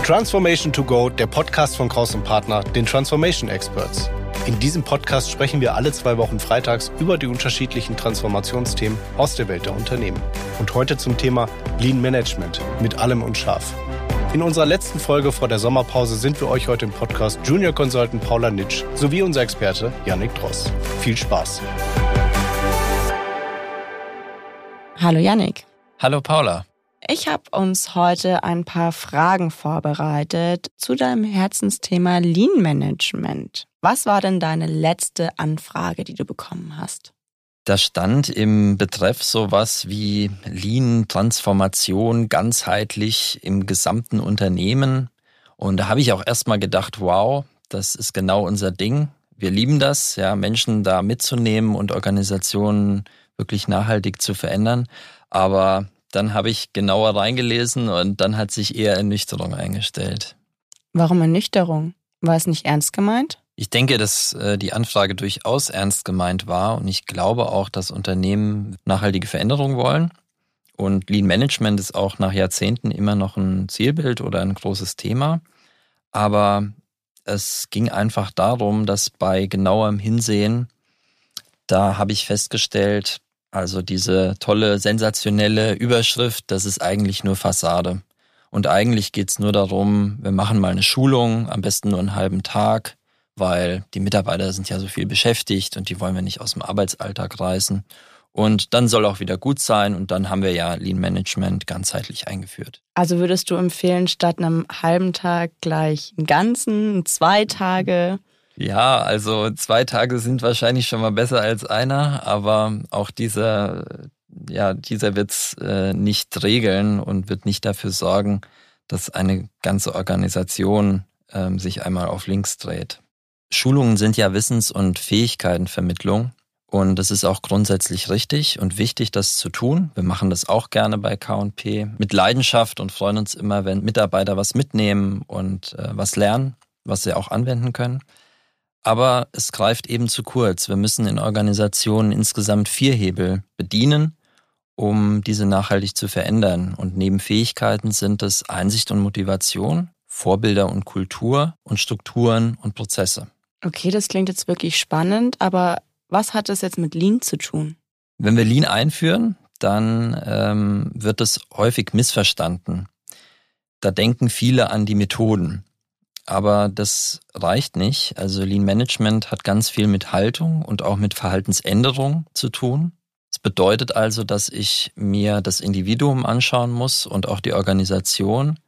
Transformation to Go, der Podcast von Kraus & Partner, den Transformation Experts. In diesem Podcast sprechen wir alle 2 Wochen freitags über die unterschiedlichen Transformationsthemen aus der Welt der Unternehmen. Und heute zum Thema Lean Management mit allem und scharf. In unserer letzten Folge vor der Sommerpause sind wir euch heute im Podcast Junior Consultant Paula Nitsch sowie unser Experte Yannick Dross. Viel Spaß! Hallo Yannick. Hallo Paula. Ich habe uns heute ein paar Fragen vorbereitet zu deinem Herzensthema Lean Management. Was war denn deine letzte Anfrage, die du bekommen hast? Da stand im Betreff sowas wie Lean-Transformation ganzheitlich im gesamten Unternehmen. Und da habe ich auch erstmal gedacht, wow, das ist genau unser Ding. Wir lieben das, ja, Menschen da mitzunehmen und Organisationen wirklich nachhaltig zu verändern. Aber dann habe ich genauer reingelesen und dann hat sich eher Ernüchterung eingestellt. Warum Ernüchterung? War es nicht ernst gemeint? Ich denke, dass die Anfrage durchaus ernst gemeint war und ich glaube auch, dass Unternehmen nachhaltige Veränderungen wollen. Und Lean Management ist auch nach Jahrzehnten immer noch ein Zielbild oder ein großes Thema. Aber es ging einfach darum, dass bei genauerem Hinsehen, da habe ich festgestellt, also diese tolle, sensationelle Überschrift, das ist eigentlich nur Fassade. Und eigentlich geht's nur darum, wir machen mal eine Schulung, am besten nur einen halben Tag, weil die Mitarbeiter sind ja so viel beschäftigt und die wollen wir nicht aus dem Arbeitsalltag reißen. Und dann soll auch wieder gut sein und dann haben wir ja Lean Management ganzheitlich eingeführt. Also würdest du empfehlen, statt einem halben Tag gleich einen ganzen, 2 Tage? Ja, also 2 Tage sind wahrscheinlich schon mal besser als einer, aber auch dieser wird's nicht regeln und wird nicht dafür sorgen, dass eine ganze Organisation sich einmal auf links dreht. Schulungen sind ja Wissens- und Fähigkeitenvermittlung und das ist auch grundsätzlich richtig und wichtig, das zu tun. Wir machen das auch gerne bei K&P mit Leidenschaft und freuen uns immer, wenn Mitarbeiter was mitnehmen und was lernen, was sie auch anwenden können. Aber es greift eben zu kurz. Wir müssen in Organisationen insgesamt 4 Hebel bedienen, um diese nachhaltig zu verändern. Und neben Fähigkeiten sind es Einsicht und Motivation, Vorbilder und Kultur und Strukturen und Prozesse. Okay, das klingt jetzt wirklich spannend, aber was hat das jetzt mit Lean zu tun? Wenn wir Lean einführen, dann wird es häufig missverstanden. Da denken viele an die Methoden. Aber das reicht nicht. Also Lean Management hat ganz viel mit Haltung und auch mit Verhaltensänderung zu tun. Das bedeutet also, dass ich mir das Individuum anschauen muss und auch die Organisation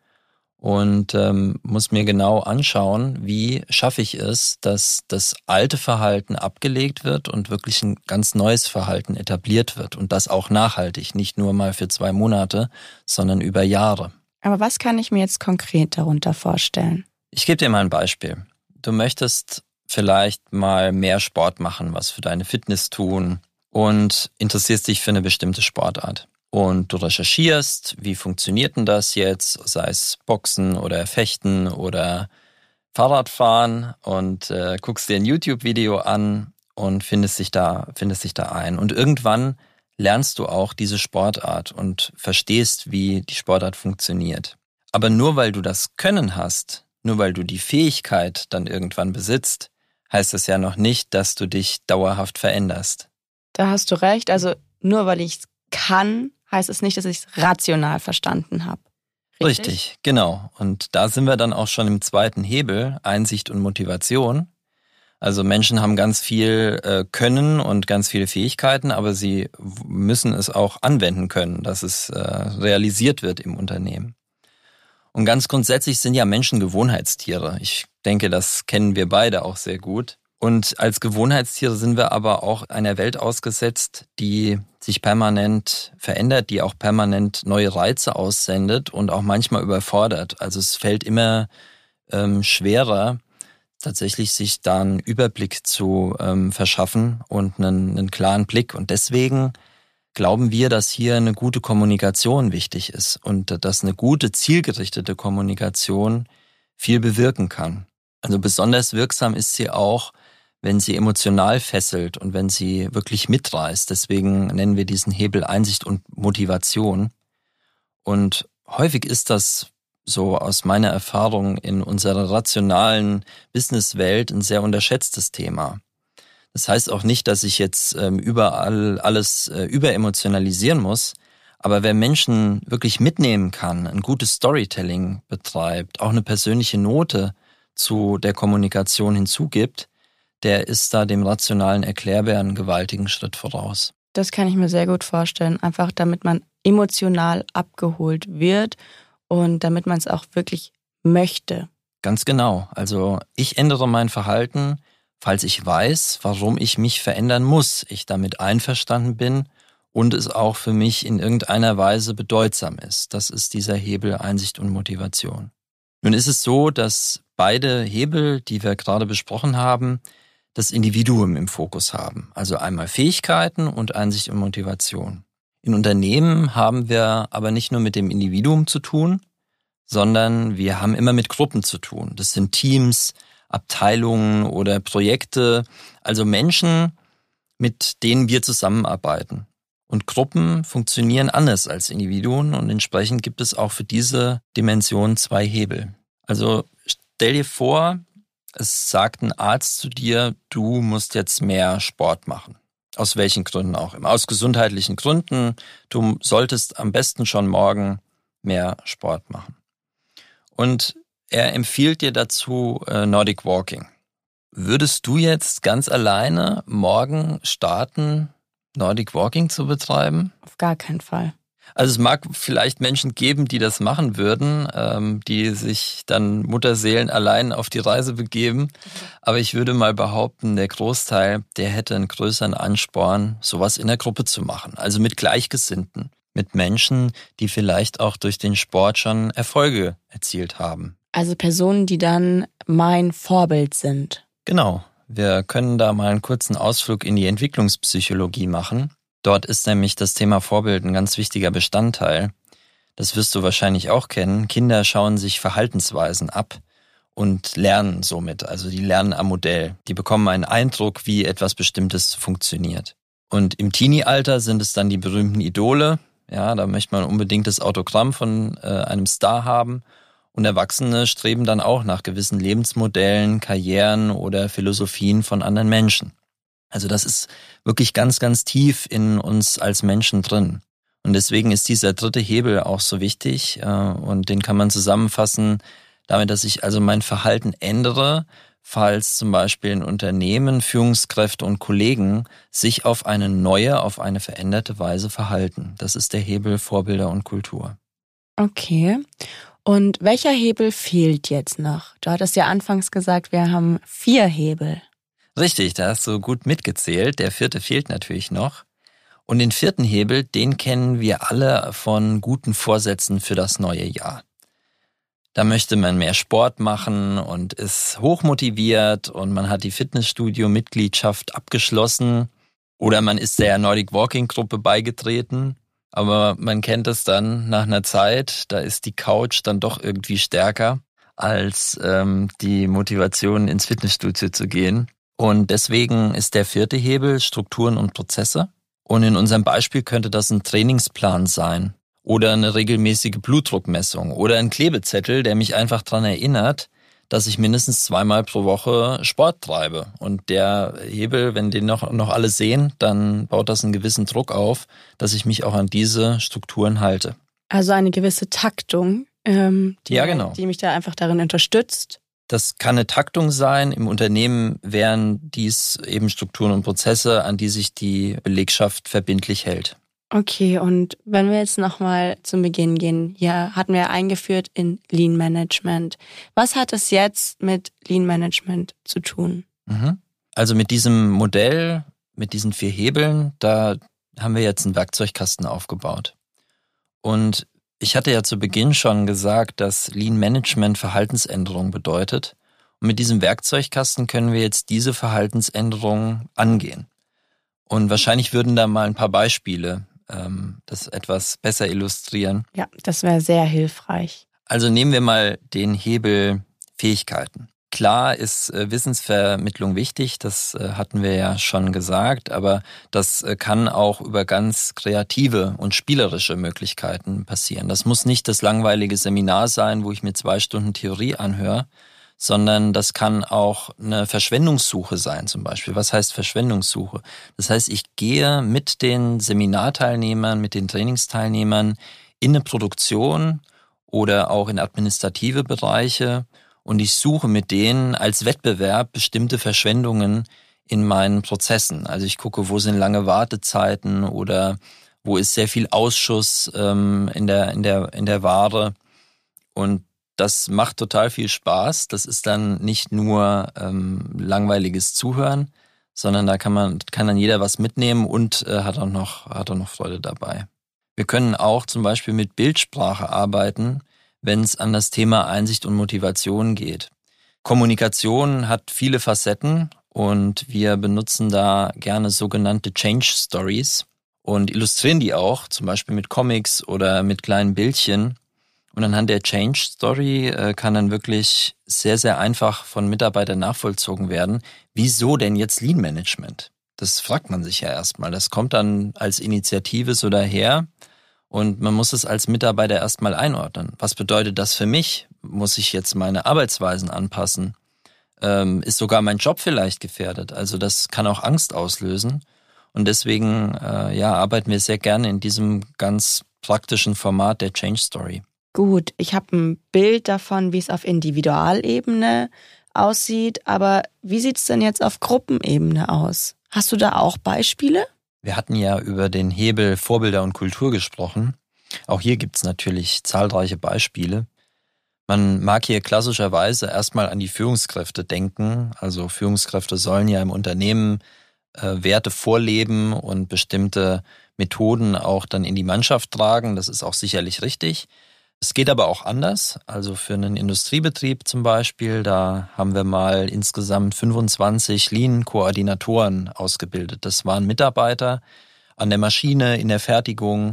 und muss mir genau anschauen, wie schaffe ich es, dass das alte Verhalten abgelegt wird und wirklich ein ganz neues Verhalten etabliert wird und das auch nachhaltig, nicht nur mal für 2 Monate, sondern über Jahre. Aber was kann ich mir jetzt konkret darunter vorstellen? Ich gebe dir mal ein Beispiel. Du möchtest vielleicht mal mehr Sport machen, was für deine Fitness tun und interessierst dich für eine bestimmte Sportart. Und du recherchierst, wie funktioniert denn das jetzt, sei es Boxen oder Fechten oder Fahrradfahren und guckst dir ein YouTube-Video an und findest dich da ein. Und irgendwann lernst du auch diese Sportart und verstehst, wie die Sportart funktioniert. Aber nur weil du das Können hast, nur weil du die Fähigkeit dann irgendwann besitzt, heißt das ja noch nicht, dass du dich dauerhaft veränderst. Da hast du recht. Also nur weil ich es kann, heißt es nicht, dass ich es rational verstanden habe. Richtig, genau. Und da sind wir dann auch schon im 2. Hebel, Einsicht und Motivation. Also Menschen haben ganz viel Können und ganz viele Fähigkeiten, aber sie müssen es auch anwenden können, dass es realisiert wird im Unternehmen. Und ganz grundsätzlich sind ja Menschen Gewohnheitstiere. Ich denke, das kennen wir beide auch sehr gut. Und als Gewohnheitstiere sind wir aber auch einer Welt ausgesetzt, die sich permanent verändert, die auch permanent neue Reize aussendet und auch manchmal überfordert. Also es fällt immer schwerer, tatsächlich sich da einen Überblick zu verschaffen und einen klaren Blick. Und deswegen glauben wir, dass hier eine gute Kommunikation wichtig ist und dass eine gute, zielgerichtete Kommunikation viel bewirken kann. Also besonders wirksam ist sie auch, wenn sie emotional fesselt und wenn sie wirklich mitreißt. Deswegen nennen wir diesen Hebel Einsicht und Motivation. Und häufig ist das so aus meiner Erfahrung in unserer rationalen Businesswelt ein sehr unterschätztes Thema. Das heißt auch nicht, dass ich jetzt überall alles überemotionalisieren muss, aber wer Menschen wirklich mitnehmen kann, ein gutes Storytelling betreibt, auch eine persönliche Note zu der Kommunikation hinzugibt, der ist da dem rationalen Erklärbär einen gewaltigen Schritt voraus. Das kann ich mir sehr gut vorstellen, einfach damit man emotional abgeholt wird und damit man es auch wirklich möchte. Ganz genau. Also ich ändere mein Verhalten, falls ich weiß, warum ich mich verändern muss, ich damit einverstanden bin und es auch für mich in irgendeiner Weise bedeutsam ist. Das ist dieser Hebel Einsicht und Motivation. Nun ist es so, dass beide Hebel, die wir gerade besprochen haben, das Individuum im Fokus haben. Also einmal Fähigkeiten und Einsicht und Motivation. In Unternehmen haben wir aber nicht nur mit dem Individuum zu tun, sondern wir haben immer mit Gruppen zu tun. Das sind Teams, Abteilungen oder Projekte, also Menschen, mit denen wir zusammenarbeiten. Und Gruppen funktionieren anders als Individuen und entsprechend gibt es auch für diese Dimension 2 Hebel. Also stell dir vor, es sagt ein Arzt zu dir, du musst jetzt mehr Sport machen. Aus welchen Gründen auch immer. Aus gesundheitlichen Gründen. Du solltest am besten schon morgen mehr Sport machen. Und er empfiehlt dir dazu Nordic Walking. Würdest du jetzt ganz alleine morgen starten, Nordic Walking zu betreiben? Auf gar keinen Fall. Also es mag vielleicht Menschen geben, die das machen würden, die sich dann Mutterseelen allein auf die Reise begeben. Aber ich würde mal behaupten, der Großteil, der hätte einen größeren Ansporn, sowas in der Gruppe zu machen. Also mit Gleichgesinnten, mit Menschen, die vielleicht auch durch den Sport schon Erfolge erzielt haben. Also Personen, die dann mein Vorbild sind. Genau. Wir können da mal einen kurzen Ausflug in die Entwicklungspsychologie machen. Dort ist nämlich das Thema Vorbild ein ganz wichtiger Bestandteil. Das wirst du wahrscheinlich auch kennen. Kinder schauen sich Verhaltensweisen ab und lernen somit. Also die lernen am Modell. Die bekommen einen Eindruck, wie etwas Bestimmtes funktioniert. Und im Teenie-Alter sind es dann die berühmten Idole. Ja, da möchte man unbedingt das Autogramm von einem Star haben. Und Erwachsene streben dann auch nach gewissen Lebensmodellen, Karrieren oder Philosophien von anderen Menschen. Also das ist wirklich ganz, ganz tief in uns als Menschen drin. Und deswegen ist dieser 3. Hebel auch so wichtig und den kann man zusammenfassen damit, dass ich also mein Verhalten ändere, falls zum Beispiel ein Unternehmen, Führungskräfte und Kollegen sich auf eine neue, auf eine veränderte Weise verhalten. Das ist der Hebel Vorbilder und Kultur. Okay. Und welcher Hebel fehlt jetzt noch? Du hattest ja anfangs gesagt, wir haben 4 Hebel. Richtig, da hast du gut mitgezählt. Der 4. fehlt natürlich noch. Und den 4. Hebel, den kennen wir alle von guten Vorsätzen für das neue Jahr. Da möchte man mehr Sport machen und ist hochmotiviert und man hat die Fitnessstudio-Mitgliedschaft abgeschlossen oder man ist der Nordic Walking-Gruppe beigetreten. Aber man kennt es dann nach einer Zeit, da ist die Couch dann doch irgendwie stärker als die Motivation, ins Fitnessstudio zu gehen. Und deswegen ist der 4. Hebel Strukturen und Prozesse. Und in unserem Beispiel könnte das ein Trainingsplan sein oder eine regelmäßige Blutdruckmessung oder ein Klebezettel, der mich einfach daran erinnert, dass ich mindestens 2-mal pro Woche Sport treibe. Und der Hebel, wenn den noch alle sehen, dann baut das einen gewissen Druck auf, dass ich mich auch an diese Strukturen halte. Also eine gewisse Taktung, die mich da einfach darin unterstützt. Das kann eine Taktung sein. Im Unternehmen wären dies eben Strukturen und Prozesse, an die sich die Belegschaft verbindlich hält. Okay, und wenn wir jetzt nochmal zum Beginn gehen, hier hatten wir eingeführt in Lean Management. Was hat es jetzt mit Lean Management zu tun? Also mit diesem Modell, mit diesen 4 Hebeln, da haben wir jetzt einen Werkzeugkasten aufgebaut. Und ich hatte ja zu Beginn schon gesagt, dass Lean Management Verhaltensänderung bedeutet. Und mit diesem Werkzeugkasten können wir jetzt diese Verhaltensänderungen angehen. Und wahrscheinlich würden da mal ein paar Beispiele das etwas besser illustrieren. Ja, das wäre sehr hilfreich. Also nehmen wir mal den Hebel Fähigkeiten. Klar ist Wissensvermittlung wichtig, das hatten wir ja schon gesagt, aber das kann auch über ganz kreative und spielerische Möglichkeiten passieren. Das muss nicht das langweilige Seminar sein, wo ich mir 2 Stunden Theorie anhöre, sondern das kann auch eine Verschwendungssuche sein zum Beispiel. Was heißt Verschwendungssuche? Das heißt, ich gehe mit den Seminarteilnehmern, mit den Trainingsteilnehmern in eine Produktion oder auch in administrative Bereiche und ich suche mit denen als Wettbewerb bestimmte Verschwendungen in meinen Prozessen. Also ich gucke, wo sind lange Wartezeiten oder wo ist sehr viel Ausschuss in der Ware. Und das macht total viel Spaß. Das ist dann nicht nur langweiliges Zuhören, sondern da kann dann jeder was mitnehmen und hat auch noch Freude dabei. Wir können auch zum Beispiel mit Bildsprache arbeiten, wenn es an das Thema Einsicht und Motivation geht. Kommunikation hat viele Facetten und wir benutzen da gerne sogenannte Change Stories und illustrieren die auch, zum Beispiel mit Comics oder mit kleinen Bildchen. Und anhand der Change Story kann dann wirklich sehr, sehr einfach von Mitarbeitern nachvollzogen werden. Wieso denn jetzt Lean Management? Das fragt man sich ja erstmal. Das kommt dann als Initiative so daher. Und man muss es als Mitarbeiter erstmal einordnen. Was bedeutet das für mich? Muss ich jetzt meine Arbeitsweisen anpassen? Ist sogar mein Job vielleicht gefährdet? Also das kann auch Angst auslösen. Und deswegen arbeiten wir sehr gerne in diesem ganz praktischen Format der Change Story. Gut, ich habe ein Bild davon, wie es auf Individualebene aussieht. Aber wie sieht es denn jetzt auf Gruppenebene aus? Hast du da auch Beispiele? Wir hatten ja über den Hebel Vorbilder und Kultur gesprochen. Auch hier gibt es natürlich zahlreiche Beispiele. Man mag hier klassischerweise erstmal an die Führungskräfte denken. Also Führungskräfte sollen ja im Unternehmen Werte vorleben und bestimmte Methoden auch dann in die Mannschaft tragen. Das ist auch sicherlich richtig. Es geht aber auch anders. Also für einen Industriebetrieb zum Beispiel, da haben wir mal insgesamt 25 Lean-Koordinatoren ausgebildet. Das waren Mitarbeiter an der Maschine, in der Fertigung.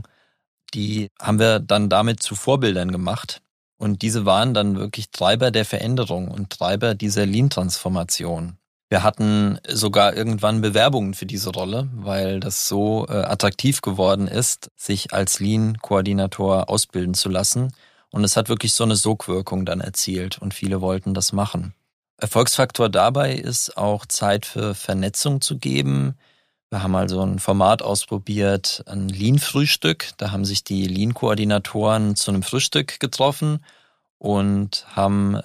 Die haben wir dann damit zu Vorbildern gemacht. Und diese waren dann wirklich Treiber der Veränderung und Treiber dieser Lean-Transformation. Wir hatten sogar irgendwann Bewerbungen für diese Rolle, weil das so attraktiv geworden ist, sich als Lean-Koordinator ausbilden zu lassen. Und es hat wirklich so eine Sogwirkung dann erzielt und viele wollten das machen. Erfolgsfaktor dabei ist auch Zeit für Vernetzung zu geben. Wir haben also ein Format ausprobiert, ein Lean-Frühstück. Da haben sich die Lean-Koordinatoren zu einem Frühstück getroffen und haben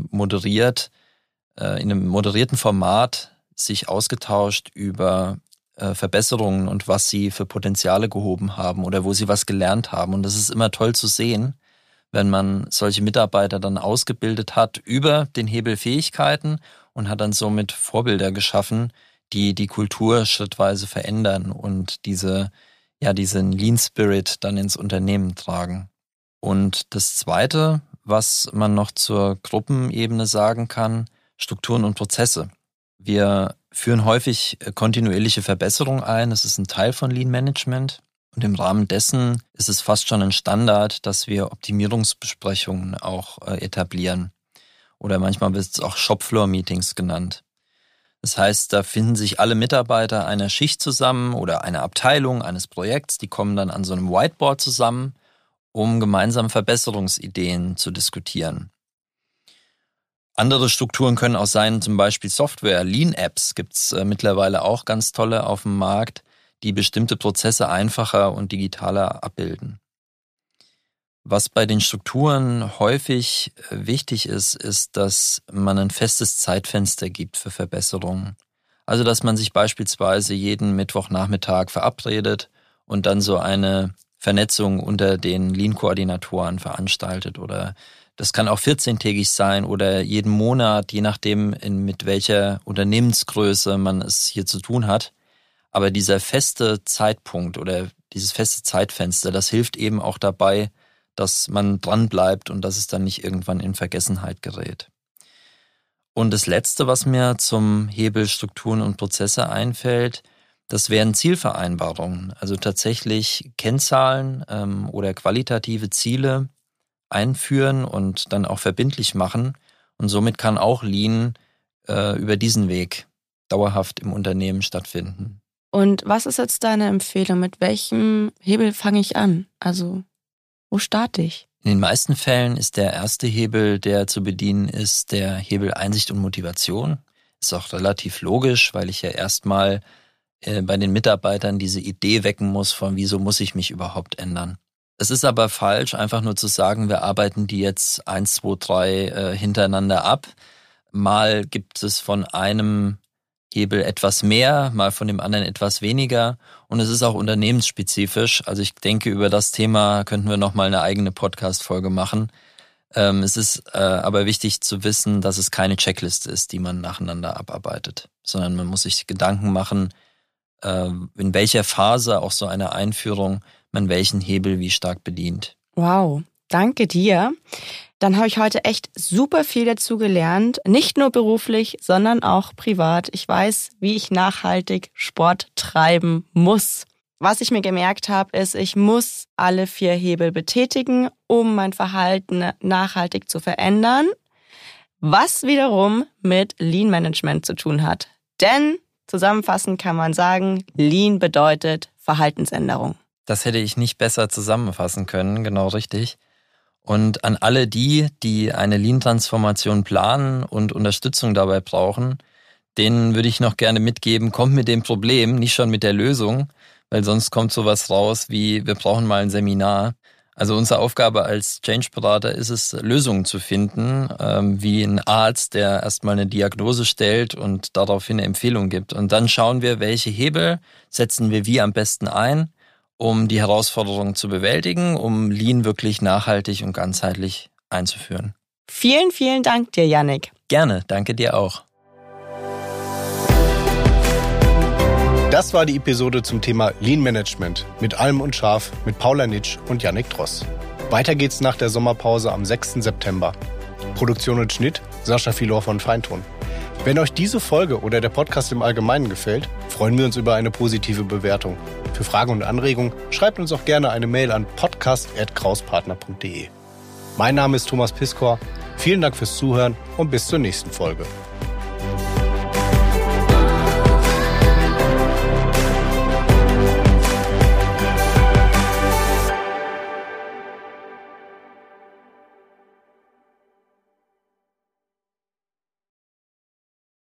in einem moderierten Format sich ausgetauscht über Verbesserungen und was sie für Potenziale gehoben haben oder wo sie was gelernt haben. Und das ist immer toll zu sehen, wenn man solche Mitarbeiter dann ausgebildet hat über den Hebel Fähigkeiten und hat dann somit Vorbilder geschaffen, die die Kultur schrittweise verändern und diesen Lean Spirit dann ins Unternehmen tragen. Und das Zweite, was man noch zur Gruppenebene sagen kann, Strukturen und Prozesse. Wir führen häufig kontinuierliche Verbesserungen ein. Das ist ein Teil von Lean Management. Und im Rahmen dessen ist es fast schon ein Standard, dass wir Optimierungsbesprechungen auch etablieren. Oder manchmal wird es auch Shopfloor-Meetings genannt. Das heißt, da finden sich alle Mitarbeiter einer Schicht zusammen oder einer Abteilung, eines Projekts. Die kommen dann an so einem Whiteboard zusammen, um gemeinsam Verbesserungsideen zu diskutieren. Andere Strukturen können auch sein, zum Beispiel Software. Lean-Apps gibt es mittlerweile auch ganz tolle auf dem Markt, die bestimmte Prozesse einfacher und digitaler abbilden. Was bei den Strukturen häufig wichtig ist, ist, dass man ein festes Zeitfenster gibt für Verbesserungen. Also, dass man sich beispielsweise jeden Mittwochnachmittag verabredet und dann so eine Vernetzung unter den Lean-Koordinatoren veranstaltet oder das kann auch 14-tägig sein oder jeden Monat, je nachdem, mit welcher Unternehmensgröße man es hier zu tun hat. Aber dieser feste Zeitpunkt oder dieses feste Zeitfenster, das hilft eben auch dabei, dass man dran bleibt und dass es dann nicht irgendwann in Vergessenheit gerät. Und das Letzte, was mir zum Hebel Strukturen und Prozesse einfällt, das wären Zielvereinbarungen. Also tatsächlich Kennzahlen oder qualitative Ziele einführen und dann auch verbindlich machen Und somit kann auch Lean über diesen Weg dauerhaft im Unternehmen stattfinden. Und was ist jetzt deine Empfehlung? Mit welchem Hebel fange ich an? Also, wo starte ich? In den meisten Fällen ist der erste Hebel, der zu bedienen ist, der Hebel Einsicht und Motivation. Ist auch relativ logisch, weil ich ja erstmal bei den Mitarbeitern diese Idee wecken muss von, wieso muss ich mich überhaupt ändern. Es ist aber falsch, einfach nur zu sagen, wir arbeiten die jetzt 1, 2, 3 hintereinander ab. Mal gibt es von einem Hebel etwas mehr, mal von dem anderen etwas weniger. Und es ist auch unternehmensspezifisch. Also ich denke, über das Thema könnten wir nochmal eine eigene Podcast-Folge machen. Es ist aber wichtig zu wissen, dass es keine Checkliste ist, die man nacheinander abarbeitet, sondern man muss sich Gedanken machen, in welcher Phase auch so einer Einführung man welchen Hebel wie stark bedient. Wow, danke dir. Dann habe ich heute echt super viel dazu gelernt, nicht nur beruflich, sondern auch privat. Ich weiß, wie ich nachhaltig Sport treiben muss. Was ich mir gemerkt habe, ist, ich muss alle 4 Hebel betätigen, um mein Verhalten nachhaltig zu verändern, was wiederum mit Lean Management zu tun hat. Denn zusammenfassend kann man sagen, Lean bedeutet Verhaltensänderung. Das hätte ich nicht besser zusammenfassen können, genau richtig. Und an alle die eine Lean-Transformation planen und Unterstützung dabei brauchen, denen würde ich noch gerne mitgeben, kommt mit dem Problem, nicht schon mit der Lösung, weil sonst kommt sowas raus wie, wir brauchen mal ein Seminar. Also unsere Aufgabe als Change-Berater ist es, Lösungen zu finden, wie ein Arzt, der erstmal eine Diagnose stellt und daraufhin eine Empfehlung gibt. Und dann schauen wir, welche Hebel setzen wir wie am besten ein, um die Herausforderungen zu bewältigen, um Lean wirklich nachhaltig und ganzheitlich einzuführen. Vielen, vielen Dank dir, Yannick. Gerne, danke dir auch. Das war die Episode zum Thema Lean Management mit Alm und Scharf mit Paula Nitsch und Yannick Dross. Weiter geht's nach der Sommerpause am 6. September. Produktion und Schnitt Sascha Filor von Feinton. Wenn euch diese Folge oder der Podcast im Allgemeinen gefällt, freuen wir uns über eine positive Bewertung. Für Fragen und Anregungen schreibt uns auch gerne eine Mail an podcast@krauspartner.de. Mein Name ist Thomas Piskor. Vielen Dank fürs Zuhören und bis zur nächsten Folge.